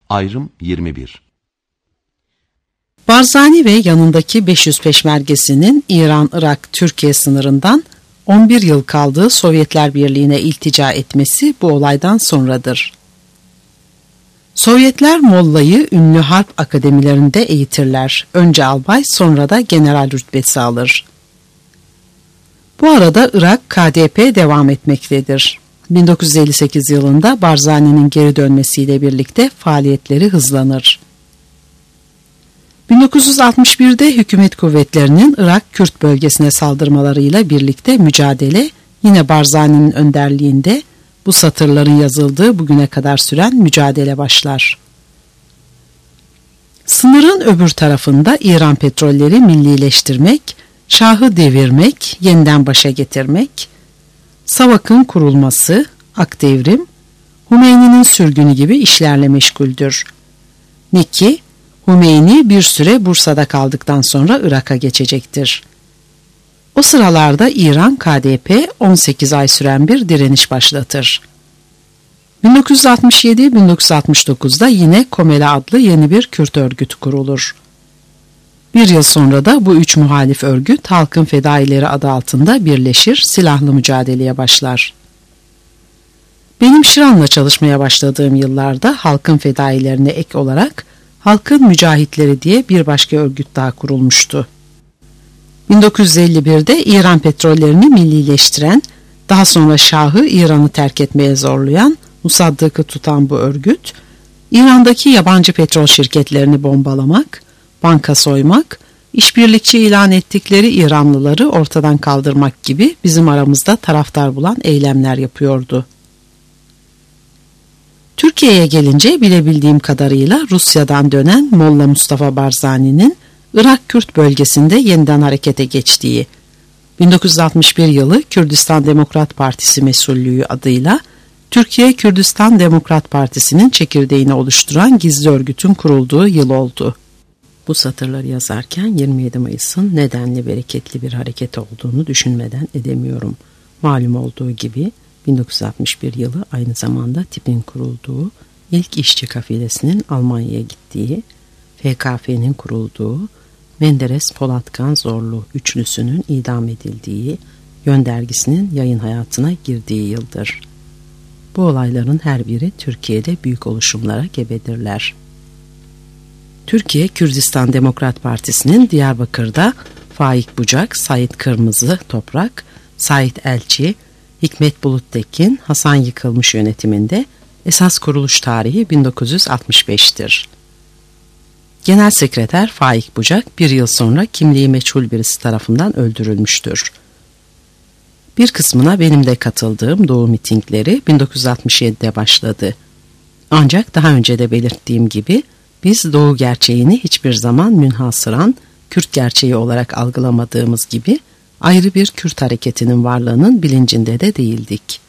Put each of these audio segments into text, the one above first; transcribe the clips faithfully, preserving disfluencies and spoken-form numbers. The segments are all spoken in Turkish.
Ayrım yirmi bir. Barzani ve yanındaki beş yüz peşmergesinin İran-Irak-Türkiye sınırından on bir yıl kaldığı Sovyetler Birliği'ne iltica etmesi bu olaydan sonradır. Sovyetler Molla'yı ünlü harp akademilerinde eğitirler. Önce albay, sonra da general rütbesi alır. Bu arada Irak K D P devam etmektedir. bin dokuz yüz elli sekiz yılında Barzani'nin geri dönmesiyle birlikte faaliyetleri hızlanır. bin dokuz yüz altmış birde hükümet kuvvetlerinin Irak-Kürt bölgesine saldırmalarıyla birlikte mücadele yine Barzani'nin önderliğinde bu satırların yazıldığı bugüne kadar süren mücadele başlar. Sınırın öbür tarafında İran petrolleri millileştirmek, Şah'ı devirmek, yeniden başa getirmek, Savak'ın kurulması, Akdevrim, Hümeyni'nin sürgünü gibi işlerle meşguldür. Ne ki Hümeyni bir süre Bursa'da kaldıktan sonra Irak'a geçecektir. O sıralarda İran K D P on sekiz ay süren bir direniş başlatır. bin dokuz yüz altmış yedi bin dokuz yüz altmış dokuzda yine Komela adlı yeni bir Kürt örgütü kurulur. Bir yıl sonra da bu üç muhalif örgüt Halkın Fedaileri adı altında birleşir, silahlı mücadeleye başlar. Benim Şiran'la çalışmaya başladığım yıllarda Halkın Fedailerine ek olarak Halkın Mücahitleri diye bir başka örgüt daha kurulmuştu. bin dokuz yüz elli birde İran petrollerini millileştiren, daha sonra Şah'ı İran'ı terk etmeye zorlayan, Musaddık'ı tutan bu örgüt, İran'daki yabancı petrol şirketlerini bombalamak, banka soymak, işbirlikçi ilan ettikleri İranlıları ortadan kaldırmak gibi bizim aramızda taraftar bulan eylemler yapıyordu. Türkiye'ye gelince bilebildiğim kadarıyla Rusya'dan dönen Molla Mustafa Barzani'nin Irak-Kürt bölgesinde yeniden harekete geçtiği, bin dokuz yüz altmış bir yılı Kürdistan Demokrat Partisi mesullüğü adıyla Türkiye Kürdistan Demokrat Partisi'nin çekirdeğini oluşturan gizli örgütün kurulduğu yıl oldu. Bu satırları yazarken yirmi yedi Mayıs'ın nedenli bereketli bir hareket olduğunu düşünmeden edemiyorum. Malum olduğu gibi bin dokuz yüz altmış bir yılı aynı zamanda tipin kurulduğu, ilk işçi kafilesinin Almanya'ya gittiği, F K F'nin kurulduğu, Menderes Polatkan Zorlu üçlüsünün idam edildiği, Yön dergisinin yayın hayatına girdiği yıldır. Bu olayların her biri Türkiye'de büyük oluşumlara gebedirler. Türkiye Kürdistan Demokrat Partisi'nin Diyarbakır'da Faik Bucak, Sait Kırmızı Toprak, Sait Elçi, Hikmet Buluttekin, Hasan Yıkılmış yönetiminde esas kuruluş tarihi bin dokuz yüz altmış beş'tir. Genel Sekreter Faik Bucak bir yıl sonra kimliği meçhul birisi tarafından öldürülmüştür. Bir kısmına benim de katıldığım Doğu mitingleri bin dokuz yüz altmış yedi'de başladı. Ancak daha önce de belirttiğim gibi biz Doğu gerçeğini hiçbir zaman münhasıran Kürt gerçeği olarak algılamadığımız gibi ayrı bir Kürt hareketinin varlığının bilincinde de değildik.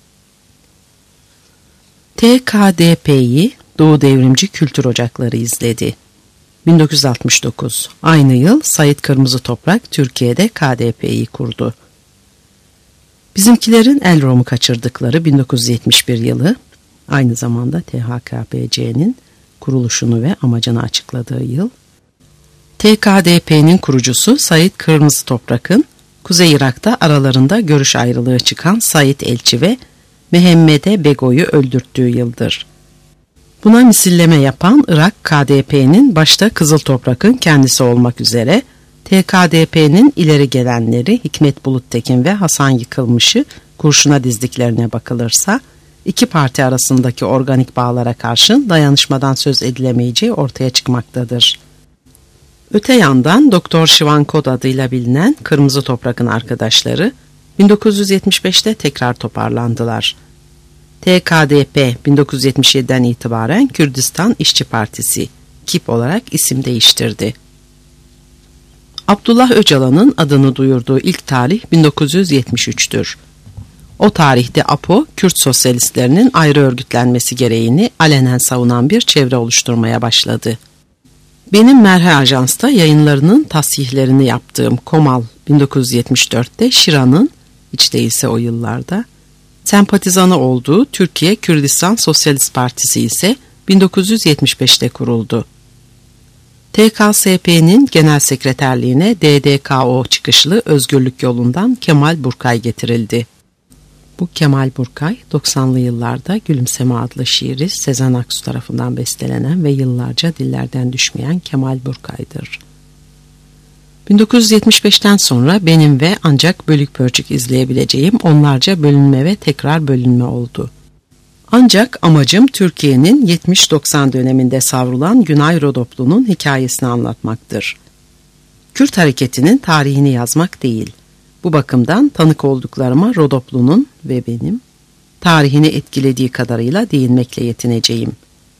T K D P'yi Doğu Devrimci Kültür Ocakları izledi. bin dokuz yüz altmış dokuz, aynı yıl Sait Kırmızı Toprak Türkiye'de K D P'yi kurdu. Bizimkilerin Elrom'u kaçırdıkları bin dokuz yüz yetmiş bir yılı, aynı zamanda T H K P C'nin kuruluşunu ve amacını açıkladığı yıl, T K D P'nin kurucusu Sait Kırmızı Toprak'ın Kuzey Irak'ta aralarında görüş ayrılığı çıkan Sait Elçi ve Mehmede Bego'yu öldürttüğü yıldır. Buna misilleme yapan Irak K D P'nin başta Kızıl Toprak'ın kendisi olmak üzere T K D P'nin ileri gelenleri Hikmet Buluttekin ve Hasan Yıkılmış'ı kurşuna dizdiklerine bakılırsa, iki parti arasındaki organik bağlara karşın dayanışmadan söz edilemeyeceği ortaya çıkmaktadır. Öte yandan Doktor Şivan Kod adıyla bilinen Kırmızı Toprak'ın arkadaşları bin dokuz yüz yetmiş beş'te tekrar toparlandılar. T K D P bin dokuz yüz yetmiş yedi'den itibaren Kürdistan İşçi Partisi, K İ P olarak isim değiştirdi. Abdullah Öcalan'ın adını duyurduğu ilk tarih bin dokuz yüz yetmiş üç'tür. O tarihte A P O, Kürt sosyalistlerinin ayrı örgütlenmesi gereğini alenen savunan bir çevre oluşturmaya başladı. Benim Merhe Ajans'ta yayınlarının tasihlerini yaptığım Komal bin dokuz yüz yetmiş dört'te Şiran'ın, hiç değilse o yıllarda, sempatizanı olduğu Türkiye Kürdistan Sosyalist Partisi ise bin dokuz yüz yetmiş beşte kuruldu. T K S P'nin genel sekreterliğine D D K O çıkışlı Özgürlük Yolu'ndan Kemal Burkay getirildi. Bu Kemal Burkay, doksanlı yıllarda Gülümseme adlı şiiri Sezen Aksu tarafından bestelenen ve yıllarca dillerden düşmeyen Kemal Burkay'dır. bin dokuz yüz yetmiş beşten sonra benim ve ancak bölük pörçük izleyebileceğim onlarca bölünme ve tekrar bölünme oldu. Ancak amacım Türkiye'nin yetmiş doksan döneminde savrulan Günay Rodoplu'nun hikayesini anlatmaktır. Kürt hareketinin tarihini yazmak değil. Bu bakımdan tanık olduklarıma Rodoplu'nun ve benim tarihini etkilediği kadarıyla değinmekle yetineceğim.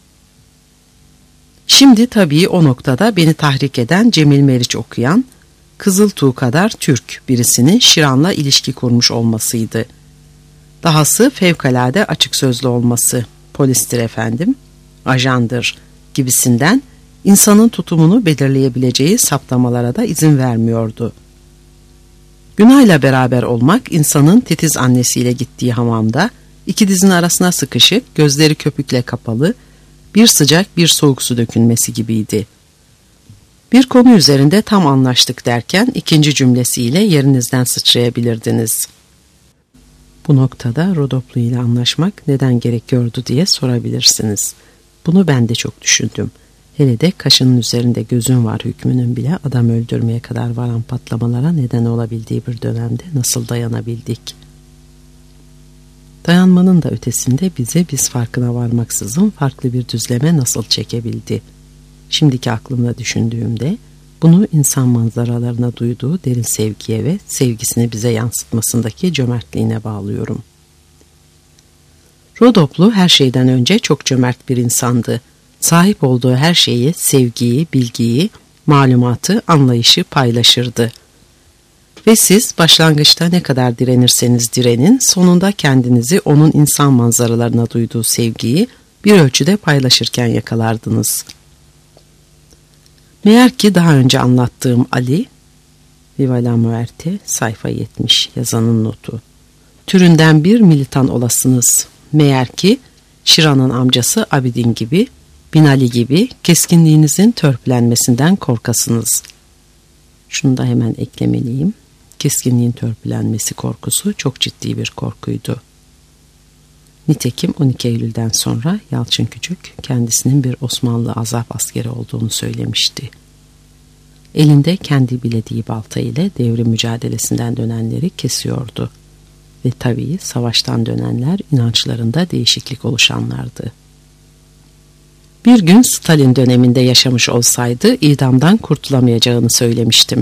Şimdi tabii o noktada beni tahrik eden Cemil Meriç okuyan, Kızıltuğ kadar Türk birisinin Şiran'la ilişki kurmuş olmasıydı. Dahası fevkalade açık sözlü olması, polistir efendim, ajandır gibisinden insanın tutumunu belirleyebileceği saptamalara da izin vermiyordu. Günay'la beraber olmak insanın titiz annesiyle gittiği hamamda iki dizin arasına sıkışıp gözleri köpükle kapalı bir sıcak bir soğuk su dökülmesi gibiydi. Bir konu üzerinde tam anlaştık derken ikinci cümlesiyle yerinizden sıçrayabilirdiniz. Bu noktada Rodoplu ile anlaşmak neden gerekiyordu diye sorabilirsiniz. Bunu ben de çok düşündüm. Hele de kaşının üzerinde gözün var hükmünün bile adam öldürmeye kadar varan patlamalara neden olabildiği bir dönemde nasıl dayanabildik? Dayanmanın da ötesinde bize biz farkına varmaksızın farklı bir düzleme nasıl çekebildi? Şimdiki aklımla düşündüğümde bunu insan manzaralarına duyduğu derin sevgiye ve sevgisini bize yansıtmasındaki cömertliğine bağlıyorum. Rodoplu her şeyden önce çok cömert bir insandı. Sahip olduğu her şeyi, sevgiyi, bilgiyi, malumatı, anlayışı paylaşırdı. Ve siz başlangıçta ne kadar direnirseniz direnin, sonunda kendinizi onun insan manzaralarına duyduğu sevgiyi bir ölçüde paylaşırken yakalardınız. Meğer ki daha önce anlattığım Ali, Viva la Muerte, sayfa yetmiş, yazanın notu. Türünden bir militan olasınız. Meğer ki Şiran'ın amcası Abidin gibi, Binali gibi keskinliğinizin törpülenmesinden korkasınız. Şunu da hemen eklemeliyim. Keskinliğin törpülenmesi korkusu çok ciddi bir korkuydu. Nitekim on iki Eylül'den sonra Yalçın Küçük kendisinin bir Osmanlı azap askeri olduğunu söylemişti. Elinde kendi bilediği balta ile devrim mücadelesinden dönenleri kesiyordu. Ve tabii savaştan dönenler inançlarında değişiklik oluşanlardı. Bir gün Stalin döneminde yaşamış olsaydı idamdan kurtulamayacağını söylemiştim.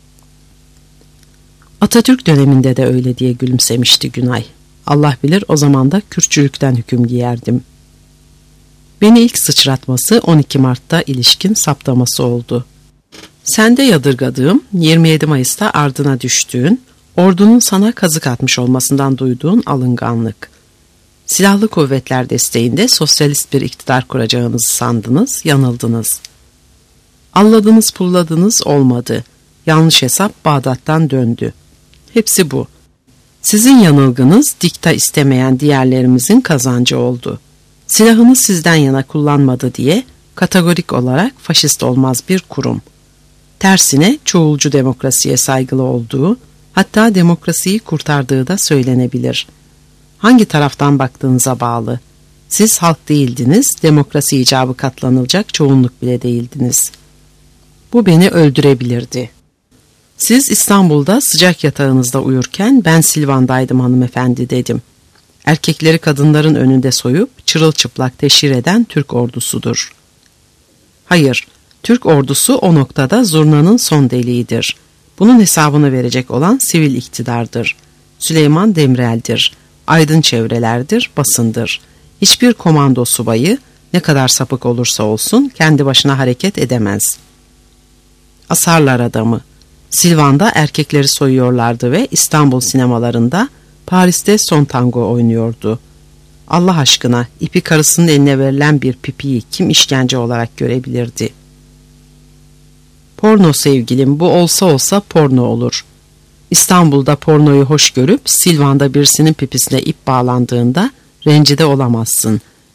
Atatürk döneminde de öyle diye gülümsemişti Günay. Allah bilir o zaman da Kürtçülükten hüküm giyerdim. Beni ilk sıçratması on iki Mart'ta ilişkin saptaması oldu. Sende yadırgadığım yirmi yedi Mayıs'ta ardına düştüğün, ordunun sana kazık atmış olmasından duyduğun alınganlık. Silahlı kuvvetler desteğinde sosyalist bir iktidar kuracağınızı sandınız, yanıldınız. Alladınız pulladınız olmadı. Yanlış hesap Bağdat'tan döndü. Hepsi bu. Sizin yanılgınız dikta istemeyen diğerlerimizin kazancı oldu. Silahını sizden yana kullanmadı diye kategorik olarak faşist olmaz bir kurum. Tersine çoğulcu demokrasiye saygılı olduğu, hatta demokrasiyi kurtardığı da söylenebilir. Hangi taraftan baktığınıza bağlı. Siz halk değildiniz, demokrasi icabı katlanılacak çoğunluk bile değildiniz. Bu beni öldürebilirdi. Siz İstanbul'da sıcak yatağınızda uyurken ben Silvan'daydım hanımefendi dedim. Erkekleri kadınların önünde soyup çırılçıplak teşhir eden Türk ordusudur. Hayır, Türk ordusu o noktada zurnanın son deliğidir. Bunun hesabını verecek olan sivil iktidardır. Süleyman Demirel'dir. Aydın çevrelerdir, basındır. Hiçbir komando subayı ne kadar sapık olursa olsun kendi başına hareket edemez. Asarlar adamı. Silvan'da erkekleri soyuyorlardı ve İstanbul sinemalarında Paris'te son tango oynuyordu. Allah aşkına ipi karısının eline verilen bir pipiyi kim işkence olarak görebilirdi? Porno sevgilim, bu olsa olsa porno olur. İstanbul'da pornoyu hoş görüp Silvan'da birisinin pipisine ip bağlandığında rencide olamazsın.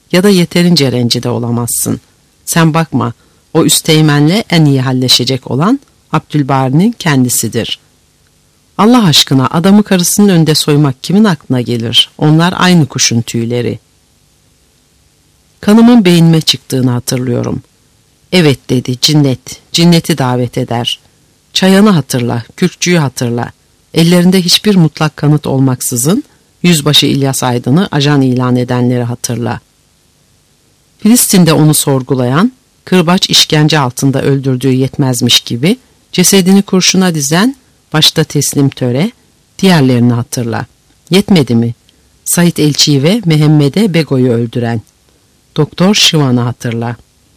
Ya da yeterince rencide olamazsın. Sen bakma, o üsteğmenle en iyi halleşecek olan Abdülbari'nin kendisidir. Allah aşkına adamı karısının önünde soymak kimin aklına gelir? Onlar aynı kuşun tüyleri. Kanımın beynime çıktığını hatırlıyorum. Evet dedi, cinnet, cinneti davet eder. Çayan'ı hatırla, Kürkçü'yü hatırla. Ellerinde hiçbir mutlak kanıt olmaksızın Yüzbaşı İlyas Aydın'ı ajan ilan edenleri hatırla. Filistin'de onu sorgulayan, kırbaç işkence altında öldürdüğü yetmezmiş gibi cesedini kurşuna dizen başta Teslim Töre, diğerlerini hatırla. Yetmedi mi? Sait Elçi'yi ve Mehmed'e Bego'yu öldüren Doktor Şivan'ı hatırla.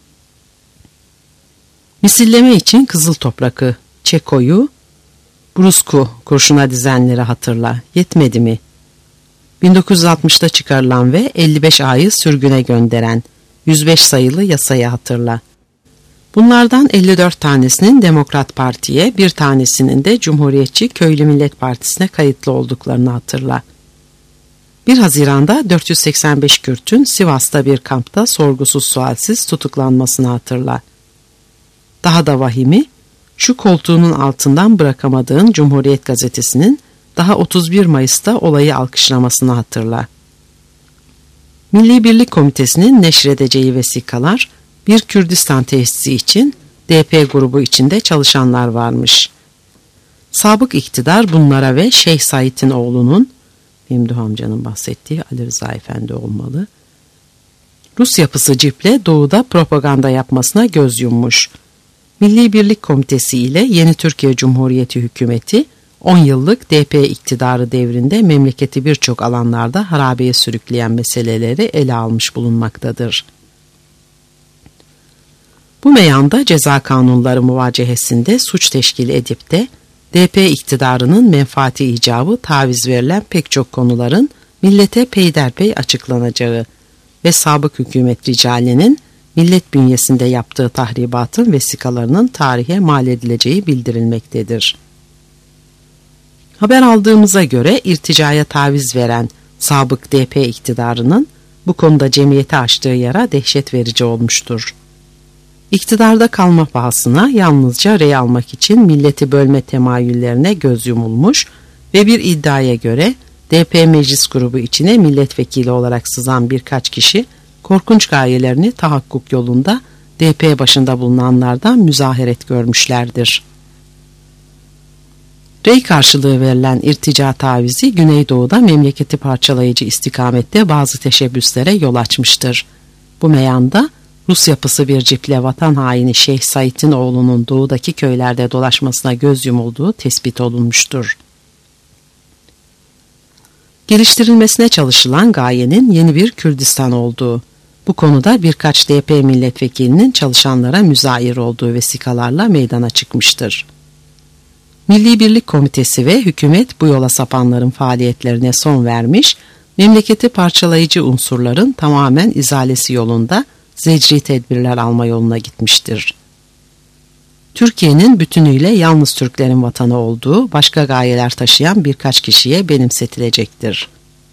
Misilleme için Kızıl Toprak'ı, Çeko'yu, Brusku kurşuna dizenleri hatırla. Yetmedi mi? bin dokuz yüz altmışta çıkarılan ve elli beş A'yı sürgüne gönderen yüz beş sayılı yasayı hatırla. Bunlardan elli dört tanesinin Demokrat Parti'ye, bir tanesinin de Cumhuriyetçi Köylü Millet Partisi'ne kayıtlı olduklarını hatırla. bir Haziran'da dört yüz seksen beş Kürt'ün Sivas'ta bir kampta sorgusuz sualsiz tutuklanmasını hatırla. Daha da vahimi, şu koltuğunun altından bırakamadığın Cumhuriyet Gazetesi'nin daha otuz bir Mayıs'ta olayı alkışlamasını hatırla. Milli Birlik Komitesi'nin neşredeceği vesikalar, bir Kürdistan tesisi için D P grubu içinde çalışanlar varmış. Sabık iktidar bunlara ve Şeyh Said'in oğlunun, Memduh amcanın bahsettiği Ali Rıza Efendi olmalı, Rus yapısı ciple doğuda propaganda yapmasına göz yummuş. Milli Birlik Komitesi ile Yeni Türkiye Cumhuriyeti hükümeti on yıllık D P iktidarı devrinde memleketi birçok alanlarda harabeye sürükleyen meseleleri ele almış bulunmaktadır. Bu meyanda ceza kanunları muvacehesinde suç teşkil edip de D P iktidarının menfaati icabı taviz verilen pek çok konuların millete peyderpey açıklanacağı ve sabık hükümet ricalinin millet bünyesinde yaptığı tahribatın vesikalarının tarihe mal edileceği bildirilmektedir. Haber aldığımıza göre irticaya taviz veren sabık D P iktidarının bu konuda cemiyete açtığı yara dehşet verici olmuştur. İktidarda kalma pahasına yalnızca rey almak için milleti bölme temayüllerine göz yumulmuş ve bir iddiaya göre D P meclis grubu içine milletvekili olarak sızan birkaç kişi korkunç gayelerini tahakkuk yolunda D P başında bulunanlardan müzaheret görmüşlerdir. Rey karşılığı verilen irtica tavizi Güneydoğu'da memleketi parçalayıcı istikamette bazı teşebbüslere yol açmıştır. Bu meyanda Rus yapısı bir ciple vatan haini Şeyh Said'in oğlunun doğudaki köylerde dolaşmasına göz yumulduğu tespit olunmuştur. Geliştirilmesine çalışılan gayenin yeni bir Kürdistan olduğu, bu konuda birkaç D P milletvekilinin çalışanlara müzahir olduğu vesikalarla meydana çıkmıştır. Milli Birlik Komitesi ve hükümet bu yola sapanların faaliyetlerine son vermiş, memleketi parçalayıcı unsurların tamamen izalesi yolunda zecri tedbirler alma yoluna gitmiştir. Türkiye'nin bütünüyle yalnız Türklerin vatanı olduğu başka gayeler taşıyan birkaç kişiye benimsetilecektir.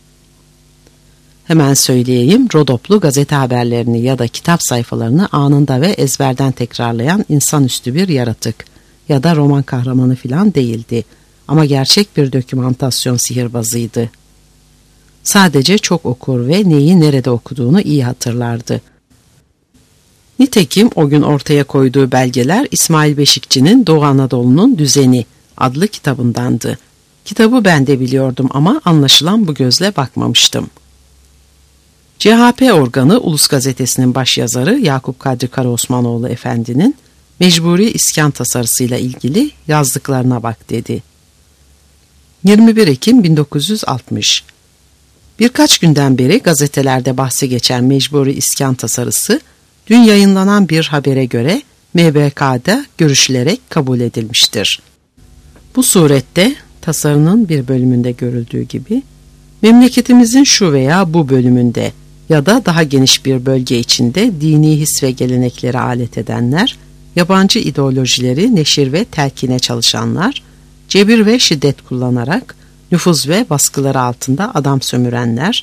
Hemen söyleyeyim, Rodoplu gazete haberlerini ya da kitap sayfalarını anında ve ezberden tekrarlayan insanüstü bir yaratık ya da roman kahramanı filan değildi ama gerçek bir dokümantasyon sihirbazıydı. Sadece çok okur ve neyi nerede okuduğunu iyi hatırlardı. Nitekim o gün ortaya koyduğu belgeler İsmail Beşikçi'nin Doğu Anadolu'nun Düzeni adlı kitabındandı. Kitabı ben de biliyordum ama anlaşılan bu gözle bakmamıştım. C H P organı Ulus Gazetesi'nin başyazarı Yakup Kadri Karaosmanoğlu Efendi'nin mecburi iskan tasarısıyla ilgili yazdıklarına bak dedi. yirmi bir Ekim bin dokuz yüz altmış. Birkaç günden beri gazetelerde bahsi geçen mecburi iskan tasarısı dün yayınlanan bir habere göre M B K'da görüşülerek kabul edilmiştir. Bu surette tasarının bir bölümünde görüldüğü gibi memleketimizin şu veya bu bölümünde ya da daha geniş bir bölge içinde dini his ve gelenekleri alet edenler, yabancı ideolojileri neşir ve telkine çalışanlar, cebir ve şiddet kullanarak nüfuz ve baskıları altında adam sömürenler,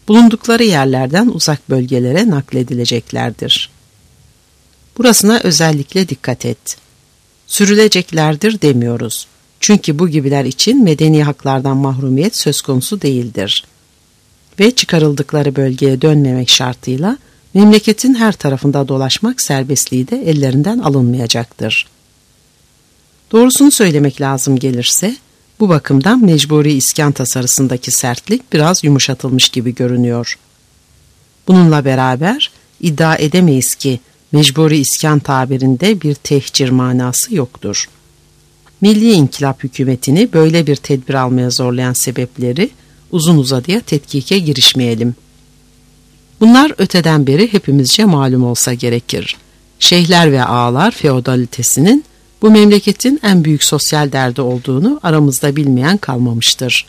bulundukları yerlerden uzak bölgelere nakledileceklerdir. Burasına özellikle dikkat et. Sürüleceklerdir demiyoruz. Çünkü bu gibiler için medeni haklardan mahrumiyet söz konusu değildir. Ve çıkarıldıkları bölgeye dönmemek şartıyla memleketin her tarafında dolaşmak serbestliği de ellerinden alınmayacaktır. Doğrusunu söylemek lazım gelirse, bu bakımdan mecburi iskan tasarısındaki sertlik biraz yumuşatılmış gibi görünüyor. Bununla beraber iddia edemeyiz ki mecburi iskan tabirinde bir tehcir manası yoktur. Milli İnkılap hükümetini böyle bir tedbir almaya zorlayan sebepleri uzun uzadıya tetkike girişmeyelim. Bunlar öteden beri hepimizce malum olsa gerekir. Şeyhler ve ağalar feodalitesinin bu memleketin en büyük sosyal derdi olduğunu aramızda bilmeyen kalmamıştır.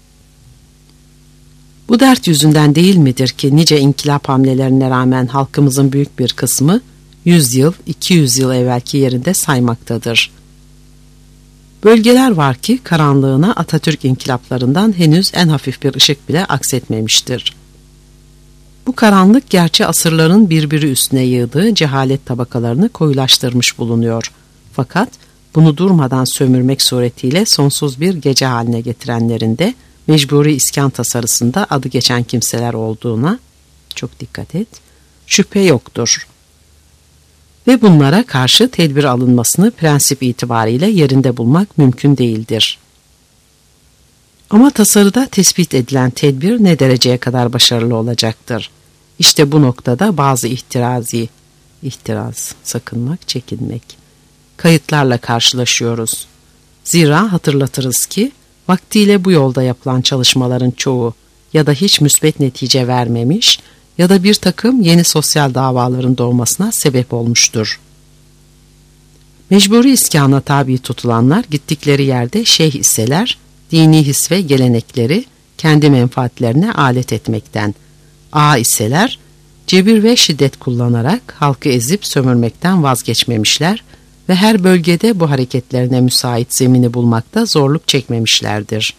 Bu dert yüzünden değil midir ki nice inkılap hamlelerine rağmen halkımızın büyük bir kısmı yüz yıl, iki yüz yıl evvelki yerinde saymaktadır. Bölgeler var ki karanlığına Atatürk inkılaplarından henüz en hafif bir ışık bile aksetmemiştir. Bu karanlık gerçi asırların birbiri üstüne yığdığı cehalet tabakalarını koyulaştırmış bulunuyor. Fakat bunu durmadan sömürmek suretiyle sonsuz bir gece haline getirenlerin de mecburi iskan tasarısında adı geçen kimseler olduğuna, çok dikkat et, şüphe yoktur. Ve bunlara karşı tedbir alınmasını prensip itibariyle yerinde bulmak mümkün değildir. Ama tasarıda tespit edilen tedbir ne dereceye kadar başarılı olacaktır? İşte bu noktada bazı ihtirazi, ihtiraz, sakınmak, çekinmek, kayıtlarla karşılaşıyoruz. Zira hatırlatırız ki, vaktiyle bu yolda yapılan çalışmaların çoğu ya da hiç müsbet netice vermemiş ya da bir takım yeni sosyal davaların doğmasına sebep olmuştur. Mecburi iskana tabi tutulanlar gittikleri yerde şeyh iseler, dini his ve gelenekleri kendi menfaatlerine alet etmekten, ağa iseler, cebir ve şiddet kullanarak halkı ezip sömürmekten vazgeçmemişler ve her bölgede bu hareketlerine müsait zemini bulmakta zorluk çekmemişlerdir.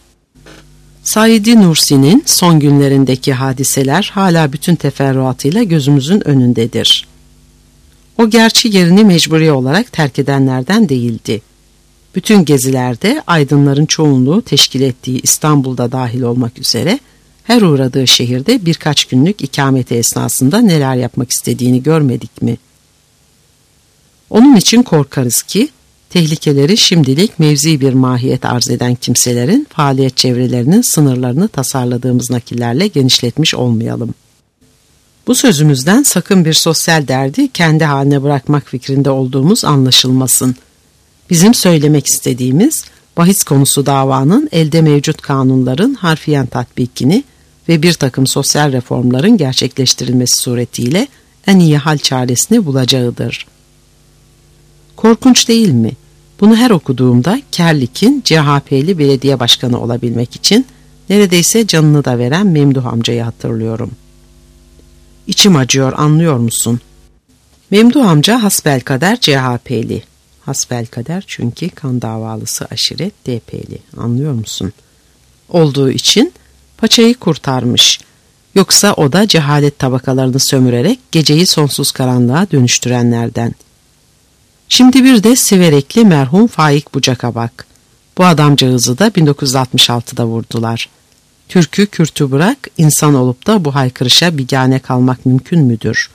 Said Nursi'nin son günlerindeki hadiseler hala bütün teferruatıyla gözümüzün önündedir. O gerçi yerini mecburi olarak terk edenlerden değildi. Bütün gezilerde aydınların çoğunluğu teşkil ettiği İstanbul'da dahil olmak üzere her uğradığı şehirde birkaç günlük ikameti esnasında neler yapmak istediğini görmedik mi? Onun için korkarız ki tehlikeleri şimdilik mevzi bir mahiyet arz eden kimselerin faaliyet çevrelerinin sınırlarını tasarladığımız nakillerle genişletmiş olmayalım. Bu sözümüzden sakın bir sosyal derdi kendi haline bırakmak fikrinde olduğumuz anlaşılmasın. Bizim söylemek istediğimiz bahis konusu davanın elde mevcut kanunların harfiyen tatbikini ve bir takım sosyal reformların gerçekleştirilmesi suretiyle en iyi hal çaresini bulacağıdır. Korkunç değil mi? Bunu her okuduğumda Kerlik'in C H P'li belediye başkanı olabilmek için neredeyse canını da veren Memduh amcayı hatırlıyorum. İçim acıyor, anlıyor musun? Memduh amca hasbelkader C H P'li. Hasbelkader çünkü kan davalısı aşiret D P'li. Anlıyor musun? Olduğu için paçayı kurtarmış. Yoksa o da cehalet tabakalarını sömürerek geceyi sonsuz karanlığa dönüştürenlerden. Şimdi bir de Siverekli merhum Faik Bucak'a bak. Bu adamcağızı da bin dokuz yüz altmış altıda vurdular. Türk'ü Kürt'ü bırak, insan olup da bu haykırışa bigane kalmak mümkün müdür?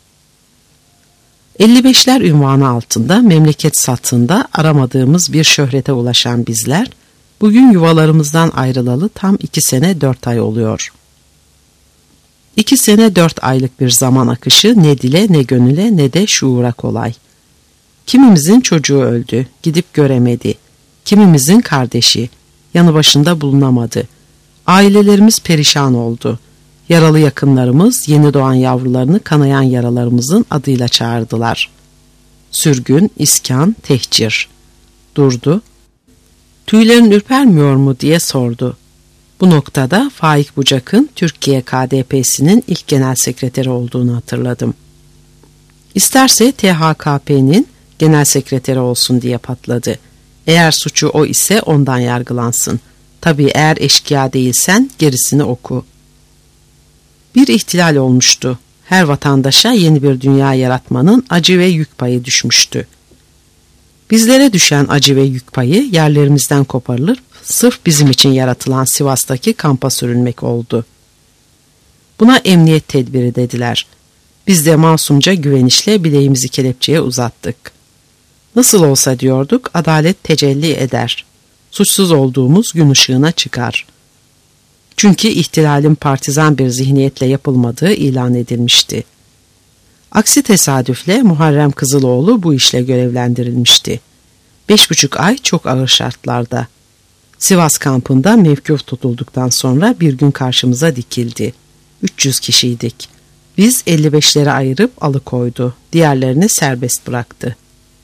elli beşler ünvanı altında memleket satında aramadığımız bir şöhrete ulaşan bizler, bugün yuvalarımızdan ayrılalı tam iki sene dört ay oluyor. İki sene dört aylık bir zaman akışı ne dile ne gönüle ne de şuura kolay. Kimimizin çocuğu öldü, gidip göremedi. Kimimizin kardeşi, yanı başında bulunamadı. Ailelerimiz perişan oldu. Yaralı yakınlarımız yeni doğan yavrularını kanayan yaralarımızın adıyla çağırdılar. Sürgün, iskan, tehcir. Durdu. Tüylerin ürpermiyor mu diye sordu. Bu noktada Faik Bucak'ın Türkiye K D P'sinin ilk genel sekreteri olduğunu hatırladım. İsterse T H K P'nin genel sekreteri olsun diye patladı. Eğer suçu o ise ondan yargılansın. Tabii eğer eşkıya değilsen gerisini oku. Bir ihtilal olmuştu. Her vatandaşa yeni bir dünya yaratmanın acı ve yük payı düşmüştü. Bizlere düşen acı ve yük payı yerlerimizden koparılır, sırf bizim için yaratılan Sivas'taki kampa sürülmek oldu. Buna emniyet tedbiri dediler. Biz de masumca güvenişle bileğimizi kelepçeye uzattık. Nasıl olsa diyorduk, adalet tecelli eder. Suçsuz olduğumuz gün ışığına çıkar. Çünkü ihtilalin partizan bir zihniyetle yapılmadığı ilan edilmişti. Aksi tesadüfle Muharrem Kızıloğlu bu işle görevlendirilmişti. Beş buçuk ay çok ağır şartlarda. Sivas kampında mevkuf tutulduktan sonra bir gün karşımıza dikildi. üç yüz kişiydik. Biz elli beşlere ayırıp alıkoydu. Diğerlerini serbest bıraktı.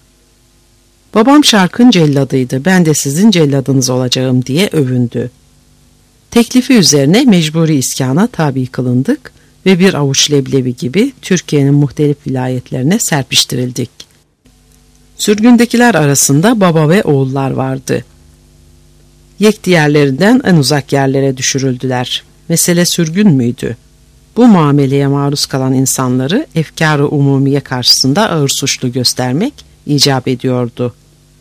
Babam şarkın celladıydı. Ben de sizin celladınız olacağım diye övündü. Teklifi üzerine mecburi iskana tabi kılındık ve bir avuç leblebi gibi Türkiye'nin muhtelif vilayetlerine serpiştirildik. Sürgündekiler arasında baba ve oğullar vardı. Yek diğerlerinden en uzak yerlere düşürüldüler. Mesele sürgün müydü? Bu muameleye maruz kalan insanları efkar-ı umumiye karşısında ağır suçlu göstermek icap ediyordu.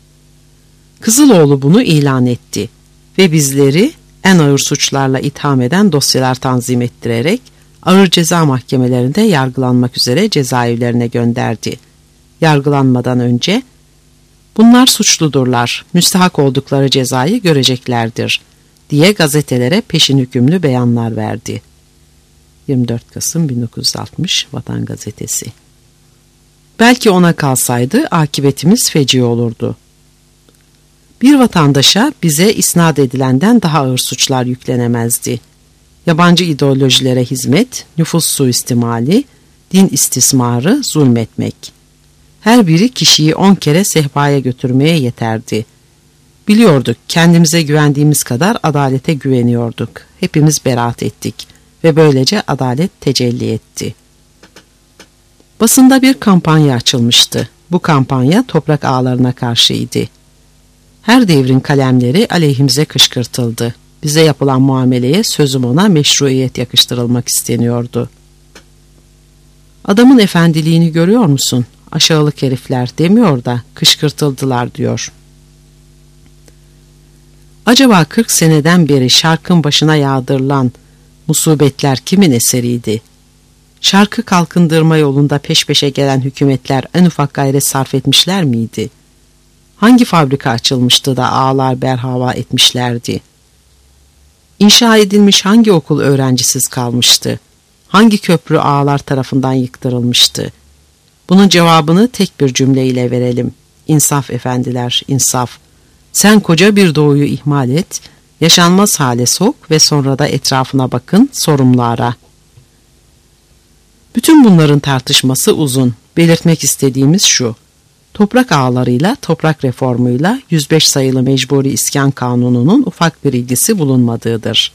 Kızıloğlu bunu ilan etti ve bizleri en ağır suçlarla itham eden dosyalar tanzim ettirerek ağır ceza mahkemelerinde yargılanmak üzere cezaevlerine gönderdi. Yargılanmadan önce bunlar suçludurlar, müstahak oldukları cezayı göreceklerdir diye gazetelere peşin hükümlü beyanlar verdi. yirmi dört Kasım bin dokuz yüz altmış Vatan Gazetesi. Belki ona kalsaydı akıbetimiz feci olurdu. Bir vatandaşa bize isnat edilenden daha ağır suçlar yüklenemezdi. Yabancı ideolojilere hizmet, nüfus suistimali, din istismarı, zulmetmek. Her biri kişiyi on kere sehpaya götürmeye yeterdi. Biliyorduk, kendimize güvendiğimiz kadar adalete güveniyorduk. Hepimiz beraat ettik ve böylece adalet tecelli etti. Basında bir kampanya açılmıştı. Bu kampanya toprak ağalarına karşıydı. Her devrin kalemleri aleyhimize kışkırtıldı. Bize yapılan muameleye sözüm ona meşruiyet yakıştırılmak isteniyordu. Adamın efendiliğini görüyor musun? Aşağılık herifler demiyor da kışkırtıldılar diyor. Acaba kırk seneden beri şarkın başına yağdırılan musibetler kimin eseriydi? Şarkı kalkındırma yolunda peş peşe gelen hükümetler en ufak gayret sarf etmişler miydi? Hangi fabrika açılmıştı da ağalar berhava etmişlerdi? İnşa edilmiş hangi okul öğrencisiz kalmıştı? Hangi köprü ağalar tarafından yıktırılmıştı? Bunun cevabını tek bir cümleyle verelim. İnsaf efendiler, insaf. Sen koca bir doğuyu ihmal et, yaşanmaz hale sok ve sonra da etrafına bakın, sorumlu ara. Bütün bunların tartışması uzun. Belirtmek istediğimiz şu: toprak ağlarıyla, toprak reformuyla yüz beş sayılı mecburi iskan kanununun ufak bir ilgisi bulunmadığıdır.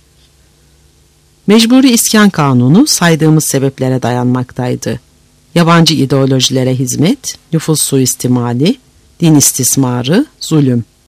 Mecburi iskan kanunu saydığımız sebeplere dayanmaktaydı. Yabancı ideolojilere hizmet, nüfus suistimali, din istismarı, zulüm.